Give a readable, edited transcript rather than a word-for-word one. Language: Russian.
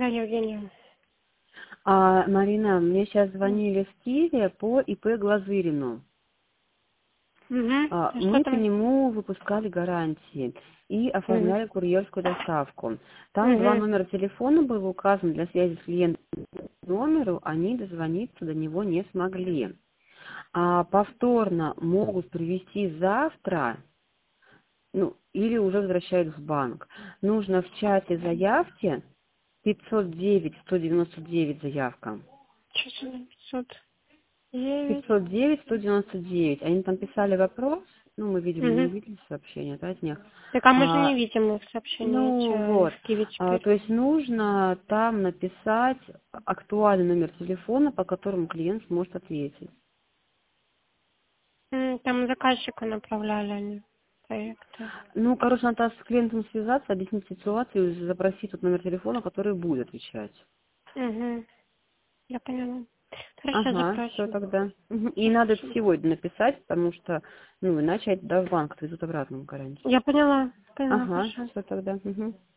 Да, Евгения. Марина, мне сейчас звонили в Киеве по ИП Глазырину. Что Мы по там? нему выпускали гарантии и Угу. оформляли курьерскую доставку. Там два Угу. номера телефона было указано для связи с клиентом номеру, они дозвониться до него не смогли. Повторно могут привезти завтра, или уже возвращают в банк. Нужно в чате заявки 509-199 заявка. Что за 509? 509-199. Они там писали вопрос, мы, видимо, не Угу. увидели сообщение, да, от них. Так, мы же не видим их сообщения Вот. в Киеве теперь. То есть нужно там написать актуальный номер телефона, по которому клиент сможет ответить. Там заказчика направляли они проекты. Надо с клиентом связаться, объяснить ситуацию, и запросить тот номер телефона, который будет отвечать. Угу. Я поняла. Хорошо, Ага, все запросим. тогда. И надо это Спасибо. сегодня написать, потому что, иначе это в банк отвезут обратно гарантию. Я поняла. Поняла, Ага, хорошо. все тогда. Угу.